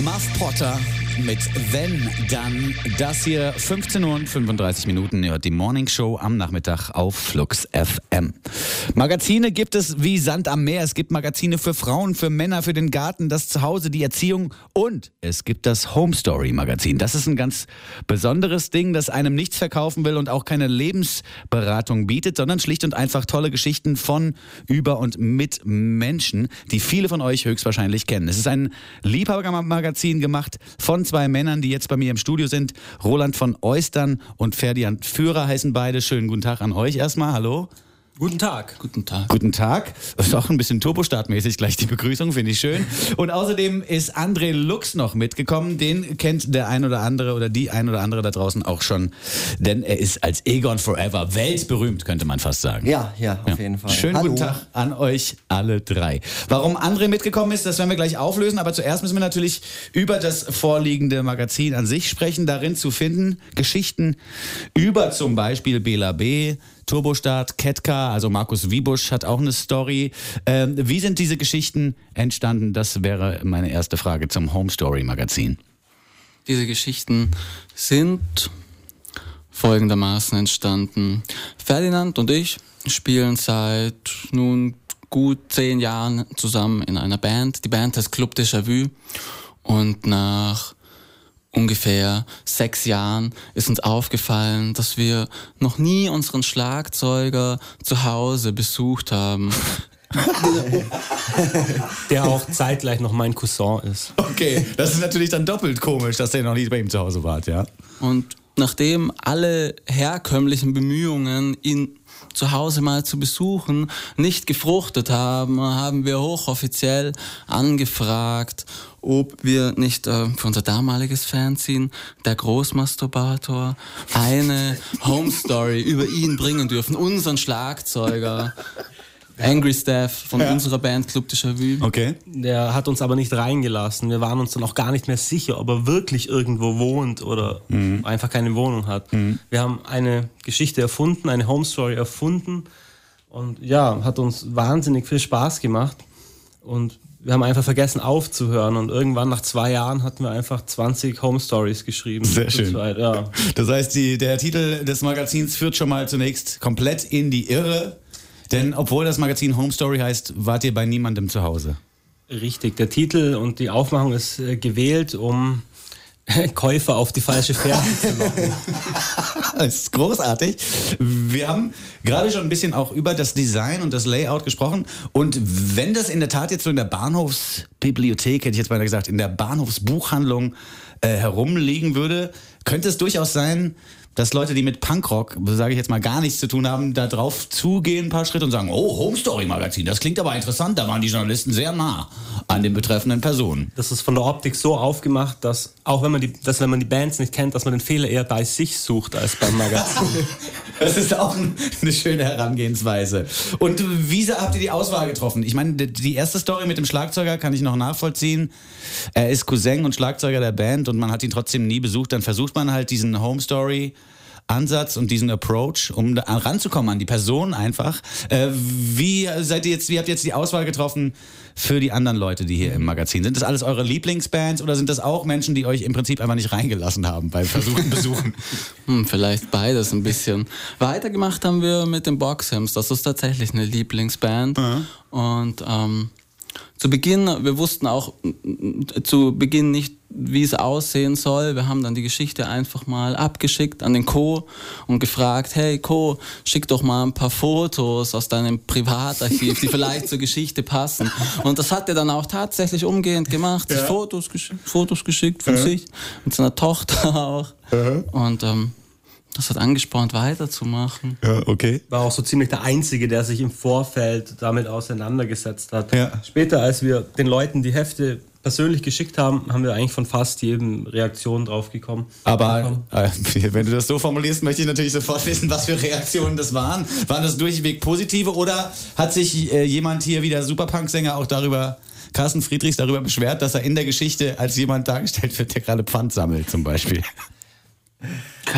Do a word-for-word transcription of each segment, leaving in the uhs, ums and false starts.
Muff Potter mit Wenn, Dann. Das hier fünfzehn Uhr und fünfunddreißig Minuten. Ihr hört die Morning Show am Nachmittag auf Flux F M. Magazine gibt es wie Sand am Meer. Es gibt Magazine für Frauen, für Männer, für den Garten, das Zuhause, die Erziehung und es gibt das Home Story Magazin. Das ist ein ganz besonderes Ding, das einem nichts verkaufen will und auch keine Lebensberatung bietet, sondern schlicht und einfach tolle Geschichten von, über und mit Menschen, die viele von euch höchstwahrscheinlich kennen. Es ist ein Liebhabermagazin gemacht von zwei Männern, die jetzt bei mir im Studio sind. Roland von Eustern und Ferdinand Führer heißen beide. Schönen guten Tag an euch erstmal. Hallo. Guten Tag. Guten Tag. Guten Tag. Das ist auch ein bisschen turbostartmäßig gleich die Begrüßung, finde ich schön. Und außerdem ist André Lux noch mitgekommen. Den kennt der ein oder andere oder die ein oder andere da draußen auch schon. Denn er ist als Egon Forever weltberühmt, könnte man fast sagen. Ja, ja, auf ja. jeden Fall. Schönen Hallo. Guten Tag an euch alle drei. Warum André mitgekommen ist, das werden wir gleich auflösen. Aber zuerst müssen wir natürlich über das vorliegende Magazin an sich sprechen. Darin zu finden Geschichten über zum Beispiel Bela B., Turbostart, Ketka, also Markus Wiebusch hat auch eine Story. Ähm, wie sind diese Geschichten entstanden? Das wäre meine erste Frage zum Home Story Magazin. Diese Geschichten sind folgendermaßen entstanden. Ferdinand und ich spielen seit nun gut zehn Jahren zusammen in einer Band. Die Band heißt Club Déjà-vu und nach ungefähr sechs Jahren ist uns aufgefallen, dass wir noch nie unseren Schlagzeuger zu Hause besucht haben. Der auch zeitgleich noch mein Cousin ist. Okay, das ist natürlich dann doppelt komisch, dass ihr noch nie bei ihm zu Hause wart, ja? Und nachdem alle herkömmlichen Bemühungen, ihn zu Hause mal zu besuchen, nicht gefruchtet haben, haben wir hochoffiziell angefragt, ob wir nicht äh, für unser damaliges Fanzine, der Großmasturbator, eine Home Story über ihn bringen dürfen, unseren Schlagzeuger. Angry Steph von ja. unserer Band Club Déjà-vu. Okay. Der hat uns aber nicht reingelassen. Wir waren uns dann auch gar nicht mehr sicher, ob er wirklich irgendwo wohnt oder mhm. einfach keine Wohnung hat. Mhm. Wir haben eine Geschichte erfunden, eine Home Story erfunden und ja, hat uns wahnsinnig viel Spaß gemacht und wir haben einfach vergessen aufzuhören und irgendwann nach zwei Jahren hatten wir einfach zwanzig Home Stories geschrieben. Sehr schön. Zweit, ja. Das heißt, die, der Titel des Magazins führt schon mal zunächst komplett in die Irre. Denn obwohl das Magazin Home Story heißt, wart ihr bei niemandem zu Hause. Richtig, der Titel und die Aufmachung ist äh, gewählt, um Käufer auf die falsche Fährte zu locken. Das ist großartig. Wir haben gerade schon ein bisschen auch über das Design und das Layout gesprochen. Und wenn das in der Tat jetzt so in der Bahnhofsbibliothek, hätte ich jetzt mal gesagt, in der Bahnhofsbuchhandlung äh, herumliegen würde, könnte es durchaus sein, dass Leute, die mit Punkrock, sage ich jetzt mal, gar nichts zu tun haben, da drauf zugehen ein paar Schritte und sagen, oh, Home Story Magazin, das klingt aber interessant, da waren die Journalisten sehr nah an den betreffenden Personen. Das ist von der Optik so aufgemacht, dass auch wenn man die, dass wenn man die Bands nicht kennt, dass man den Fehler eher bei sich sucht als beim Magazin. Das ist auch eine schöne Herangehensweise. Und wie habt ihr die Auswahl getroffen? Ich meine, die erste Story mit dem Schlagzeuger kann ich noch nachvollziehen. Er ist Cousin und Schlagzeuger der Band und man hat ihn trotzdem nie besucht. Dann versucht man halt diesen Home Story Ansatz und diesen Approach, um da ranzukommen an die Person einfach. Äh, wie seid ihr jetzt, wie habt ihr jetzt die Auswahl getroffen für die anderen Leute, die hier im Magazin sind? Sind das alles eure Lieblingsbands oder sind das auch Menschen, die euch im Prinzip einfach nicht reingelassen haben beim versuchten Besuchen? Hm, vielleicht beides ein bisschen. Weitergemacht haben wir mit den Boxhems. Das ist tatsächlich eine Lieblingsband. Mhm. Und ähm, zu Beginn, wir wussten auch zu Beginn nicht, wie es aussehen soll. Wir haben dann die Geschichte einfach mal abgeschickt an den Co. und gefragt, hey Co, schick doch mal ein paar Fotos aus deinem Privatarchiv, die vielleicht zur Geschichte passen. Und das hat er dann auch tatsächlich umgehend gemacht. Ja. Fotos, gesch- Fotos geschickt von ja. sich, mit seiner Tochter auch. Ja. Und ähm, das hat angespornt, weiterzumachen. Ja, okay. War auch so ziemlich der Einzige, der sich im Vorfeld damit auseinandergesetzt hat. Ja. Später, als wir den Leuten die Hefte persönlich geschickt haben, haben wir eigentlich von fast jedem Reaktionen drauf gekommen. Aber äh, wenn du das so formulierst, möchte ich natürlich sofort wissen, was für Reaktionen das waren. Waren das durchweg positive oder hat sich äh, jemand hier, wie der Superpunk-Sänger, auch darüber, Carsten Friedrichs, darüber beschwert, dass er in der Geschichte als jemand dargestellt wird, der gerade Pfand sammelt zum Beispiel?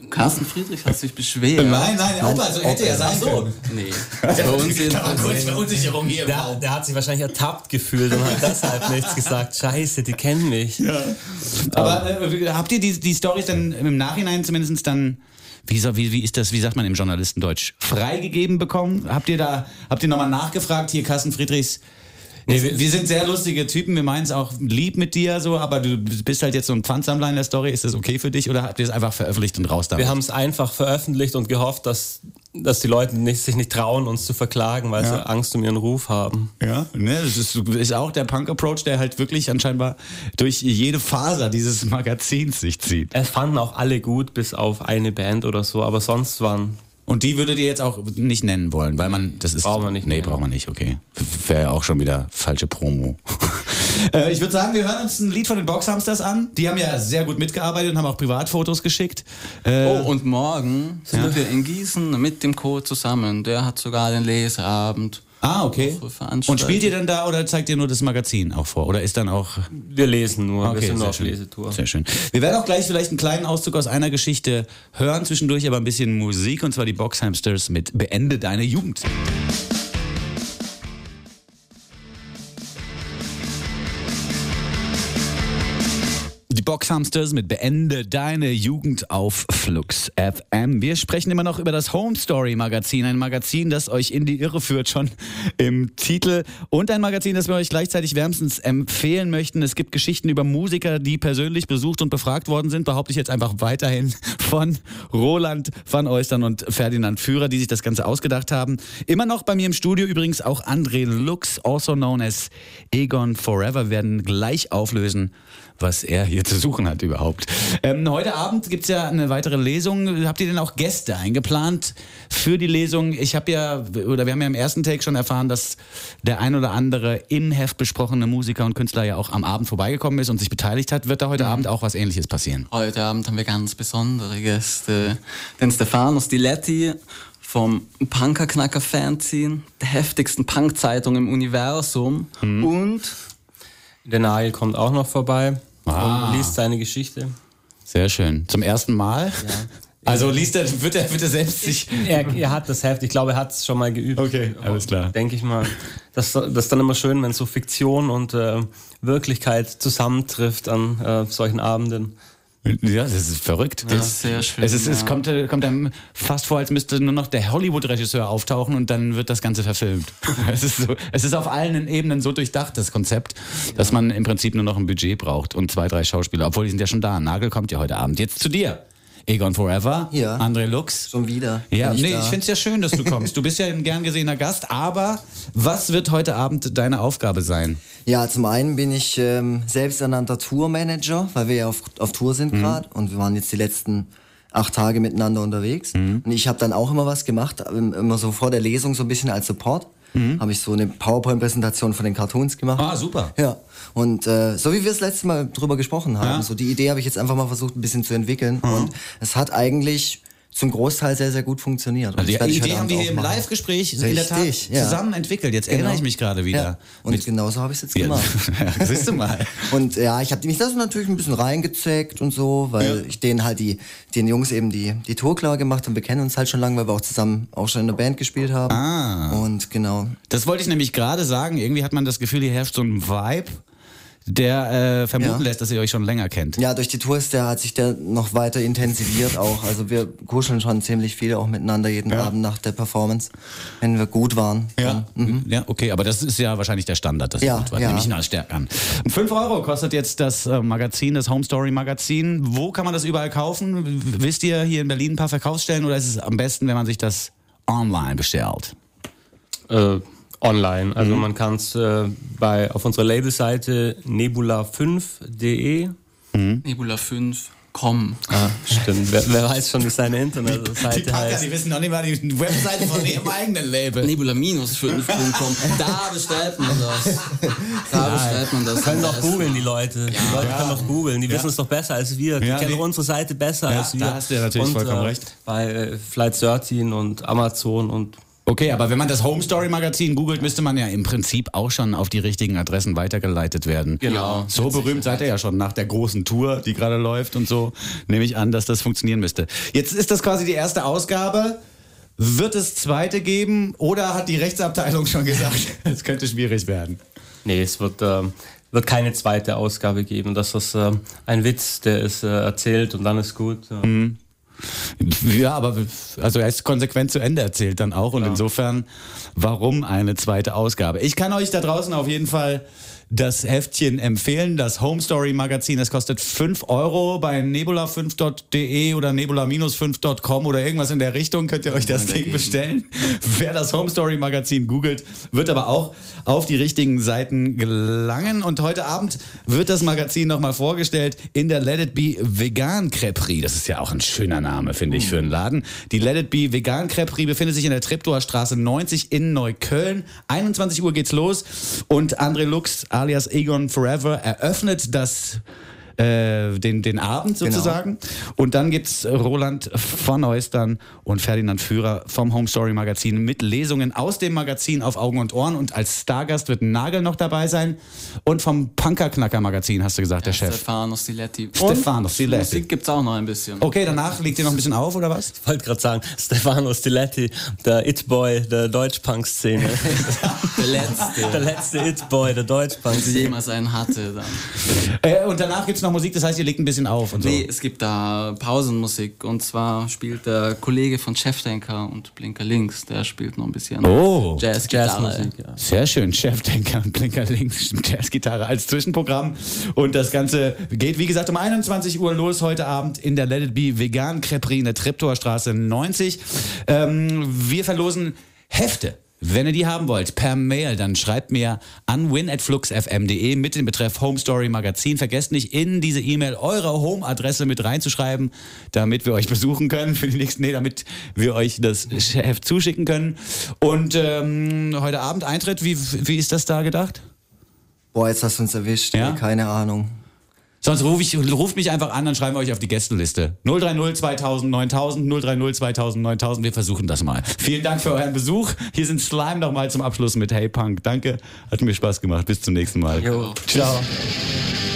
Carsten Friedrich hat sich beschwert. Nein, nein, auch also hätte ja sein können. Nee. Bei uns jedenfalls. Kurz Verunsicherung hier. Der, der hat sich wahrscheinlich ertappt gefühlt und hat deshalb nichts gesagt. Scheiße, die kennen mich. Ja. Aber äh, habt ihr die, die Storys dann im Nachhinein zumindest dann, wie, so- wie, wie ist das, wie sagt man im Journalistendeutsch, freigegeben bekommen? Habt ihr da, habt ihr nochmal nachgefragt, hier Carsten Friedrichs? Nee, wir, Wir sind sehr lustige Typen, wir meinen es auch lieb mit dir, so, aber du bist halt jetzt so ein Pfandsammler in der Story. Ist das okay für dich oder habt ihr es einfach veröffentlicht und raus damit? wir haben es einfach veröffentlicht und gehofft, dass, dass die Leute nicht, sich nicht trauen, uns zu verklagen, weil Ja. sie Angst um ihren Ruf haben. Ja, ne, das ist, ist auch der Punk-Approach, der halt wirklich anscheinend durch jede Faser dieses Magazins sich zieht. Es fanden auch alle gut, bis auf eine Band oder so, aber sonst waren... Und die würdet ihr jetzt auch nicht nennen wollen, weil man, das ist... Brauchen wir nicht Nee, nennen. braucht man nicht, okay. Wäre ja auch schon wieder falsche Promo. äh, ich würde sagen, wir hören uns ein Lied von den Boxhamsters an. Die haben ja sehr gut mitgearbeitet und haben auch Privatfotos geschickt. Äh, Oh, und morgen sind Ja. wir in Gießen mit dem Co. zusammen. Der hat sogar den Leseabend. ah, okay. Woche veranstaltet. Und spielt ihr dann da oder zeigt ihr nur das Magazin auch vor? Oder ist dann auch... Wir lesen nur, wir sind nur sehr auf schön. Lesetour. Sehr schön. Wir werden auch gleich vielleicht einen kleinen Auszug aus einer Geschichte hören, zwischendurch aber ein bisschen Musik, und zwar die Boxhamsters mit Beende deine Jugend. Die Boxhamsters mit Beende deine Jugend auf Flux F M. Wir sprechen immer noch über das Home Story Magazin, ein Magazin, das euch in die Irre führt, schon im Titel, und ein Magazin, das wir euch gleichzeitig wärmstens empfehlen möchten. Es gibt Geschichten über Musiker, die persönlich besucht und befragt worden sind, behaupte ich jetzt einfach weiterhin, von Roland van Oystern und Ferdinand Führer, die sich das Ganze ausgedacht haben. Immer noch bei mir im Studio übrigens auch André Lux, also known as Egon Forever. Wir werden gleich auflösen, was er hier zu suchen hat überhaupt. Ähm, heute Abend gibt's ja eine weitere Lesung. Habt ihr denn auch Gäste eingeplant für die Lesung? Ich habe ja, oder wir haben ja im ersten Take schon erfahren, dass der ein oder andere im Heft besprochene Musiker und Künstler ja auch am Abend vorbeigekommen ist und sich beteiligt hat. Wird da heute Abend auch was Ähnliches passieren? Heute Abend haben wir ganz besondere Gäste. Den Stefano Stiletti vom Punkerknacker-Fanzine, der heftigsten Punk-Zeitung im Universum. Und Der Nagel kommt auch noch vorbei Ah. und liest seine Geschichte. Sehr schön. Zum ersten Mal? Ja. Also liest er, wird er, wird er selbst sich... Er, er hat das Heft, ich glaube, er hat es schon mal geübt. Okay, alles klar. Denke ich mal. Das, das ist dann immer schön, wenn so Fiktion und äh, Wirklichkeit zusammentrifft an äh, solchen Abenden. Ja, das ist verrückt. das ist sehr schön. Es, ist, es ja. kommt, äh, kommt einem fast vor, als müsste nur noch der Hollywood-Regisseur auftauchen und dann wird das Ganze verfilmt. es, ist so, es ist auf allen Ebenen so durchdacht, das Konzept, dass man im Prinzip nur noch ein Budget braucht und zwei, drei Schauspieler. Obwohl, die sind ja schon da. Nagel kommt ja heute Abend. Jetzt zu dir. Egon Forever, Ja. André Lux. Schon wieder. Ja, Bin ich nee, da. ich find's ja schön, dass du kommst. Du bist ja ein gern gesehener Gast, aber was wird heute Abend deine Aufgabe sein? Ja, zum einen bin ich ähm, selbsternannter Tourmanager, weil wir ja auf, auf Tour sind Mhm. gerade und wir waren jetzt die letzten acht Tage miteinander unterwegs. Mhm. Und ich habe dann auch immer was gemacht, ähm, immer so vor der Lesung so ein bisschen als Support. Habe ich so eine PowerPoint-Präsentation von den Cartoons gemacht. Mhm. Ah, super. Ja, und äh, so wie wir das letzte Mal drüber gesprochen haben, Ja. so die Idee habe ich jetzt einfach mal versucht ein bisschen zu entwickeln und es hat eigentlich zum Großteil sehr, sehr gut funktioniert. Und Also das werde die ich heute Idee haben Abend wir auch hier im machen. Live-Gespräch in der Tat Richtig, ja. zusammen entwickelt. Jetzt erinnere ich mich gerade wieder. Ja. Und Mit- genauso habe ich es jetzt Ja, gemacht. ja, siehst du mal. Und ja, ich habe mich da so natürlich ein bisschen reingezeckt und so, weil Ja. ich denen halt die, den Jungs eben die, die Tour klar gemacht habe. Wir kennen uns halt schon lange, weil wir auch zusammen auch schon in der Band gespielt haben. Ah. Und genau. Das wollte ich nämlich gerade sagen. Irgendwie hat man das Gefühl, hier herrscht so ein Vibe, der äh, vermuten Ja. lässt, dass ihr euch schon länger kennt. Ja, durch die Tour ist der, hat sich der noch weiter intensiviert auch. Also wir kuscheln schon ziemlich viel auch miteinander jeden Ja. Abend nach der Performance, wenn wir gut waren. Ja, Dann, ja, okay, aber das ist ja wahrscheinlich der Standard, das Ja, gut war, ja. nehme ich ihn als Stärke an. fünf Euro kostet jetzt das äh, Magazin, das Home Story Magazin. Wo kann man das überall kaufen? W- Wisst ihr hier in Berlin ein paar Verkaufsstellen oder ist es am besten, wenn man sich das online bestellt? Äh, online. Also Mhm. man kann es äh, bei auf unserer Labelseite nebula fünf punkt de. Nebula fünf, komm. Ah, stimmt. wer, wer weiß schon, wie seine Internetseite heißt. wissen noch nicht mal die Webseite von ihrem eigenen Label. Nebula fünf punkt com. Da bestellt man das. Da bestellt man das. Können doch googeln, die Leute. Die Leute können doch googeln. Die wissen es doch besser als wir. Die Ja, kennen die- unsere Seite besser Ja, als wir. da hast du ja natürlich und, vollkommen äh, recht. Bei äh, Flight dreizehn und Amazon und Okay, aber wenn man das Home Story Magazin googelt, müsste man ja im Prinzip auch schon auf die richtigen Adressen weitergeleitet werden. Genau. So berühmt seid ihr ja schon nach der großen Tour, die gerade läuft und so, nehme ich an, dass das funktionieren müsste. Jetzt ist das quasi die erste Ausgabe. Wird es zweite geben oder hat die Rechtsabteilung schon gesagt, es könnte schwierig werden? Nee, es wird, ähm, wird keine zweite Ausgabe geben. Das ist ähm, ein Witz, der ist äh, erzählt und dann ist gut. Ja. Mhm. Ja, aber also er ist konsequent zu Ende erzählt dann auch und ja. Insofern, warum eine zweite Ausgabe? Ich kann euch da draußen auf jeden Fall das Heftchen empfehlen, das Home Story Magazin. Das kostet fünf Euro bei nebula fünf punkt de oder nebula fünf punkt com oder irgendwas in der Richtung. Könnt ihr euch das Ding bestellen. Wer das Home Story Magazin googelt, wird aber auch auf die richtigen Seiten gelangen. Und heute Abend wird das Magazin nochmal vorgestellt in der Let It Be Vegan Crêperie. Das ist ja auch ein schöner Name, finde ich, für einen Laden. Die Let It Be Vegan Crêperie befindet sich in der Treptower Straße neunzig in Neukölln. einundzwanzig Uhr geht's los und André Lux alias Egon Forever eröffnet das äh, den, den Abend sozusagen. Genau. Und dann gibt's Roland von Neustern und Ferdinand Führer vom Home Story Magazin mit Lesungen aus dem Magazin auf Augen und Ohren. Und als Stargast wird Nagel noch dabei sein. Und vom Punkerknacker Magazin, hast du gesagt, ja, der Chef. Stefano Stiletti. Stefano Stiletti. Musik gibt's auch noch ein bisschen. Okay, danach legt ihr noch ein bisschen auf, oder was? Ich wollte gerade sagen, Stefano Stiletti, der It-Boy der Deutschpunk-Szene. Der letzte. Der letzte It-Boy der Deutschpunk-Szene. Die jemals einen hatte. Dann. Äh, und danach gibt's noch Musik, das heißt, ihr legt ein bisschen auf und so. Nee, es gibt da Pausenmusik und zwar spielt der Kollege von Chefdenker und Blinker Links, der spielt noch ein bisschen oh. Jazz-Gitarre. Jazzmusik, ja. Sehr schön, Chefdenker und Blinker Links, Jazzgitarre als Zwischenprogramm. Und das Ganze geht, wie gesagt, um einundzwanzig Uhr los heute Abend in der Let It Be Vegan Crêperie in der Treptower Straße neunzig. Ähm, wir verlosen Hefte. Wenn ihr die haben wollt, per Mail, dann schreibt mir an win at flux f m punkt de mit dem Betreff Home Story Magazin. Vergesst nicht, in diese E-Mail eure Home-Adresse mit reinzuschreiben, damit wir euch besuchen können für die nächsten, nee, damit wir euch das Heft zuschicken können. Und ähm, heute Abend Eintritt, wie, wie ist das da gedacht? Boah, jetzt hast du uns erwischt, ja? Keine Ahnung. Sonst ruf ich, ruft mich einfach an, dann schreiben wir euch auf die Gästeliste. null drei null zweitausend neuntausend, null drei null zweitausend neuntausend. Wir versuchen das mal. Vielen Dank für euren Besuch. Hier sind Slime nochmal zum Abschluss mit Hey Punk. Danke, hat mir Spaß gemacht. Bis zum nächsten Mal. Jo. Ciao.